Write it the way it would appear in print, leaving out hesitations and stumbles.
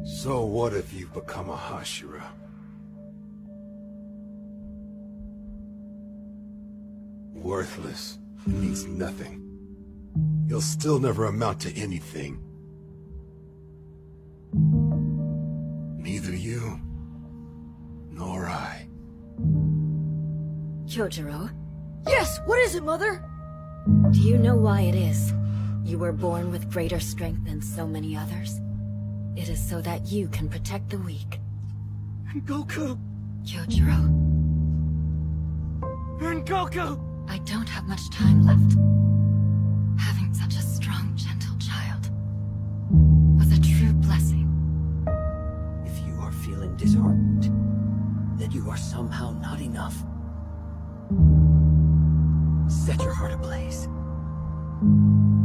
So what if you've become a Hashira? Worthless. Means nothing. You'll still never amount to anything. Neither you, nor I. Kyojiro, Yes, what is it, Mother? do you know why it is you were born with greater strength than so many others? It is so that you can protect the weak. Goku! Kyojiro, Goku! I don't have much time left. Having such a strong, gentle child was a true blessing. If you are feeling disheartened, that you are somehow not enough, set your heart ablaze.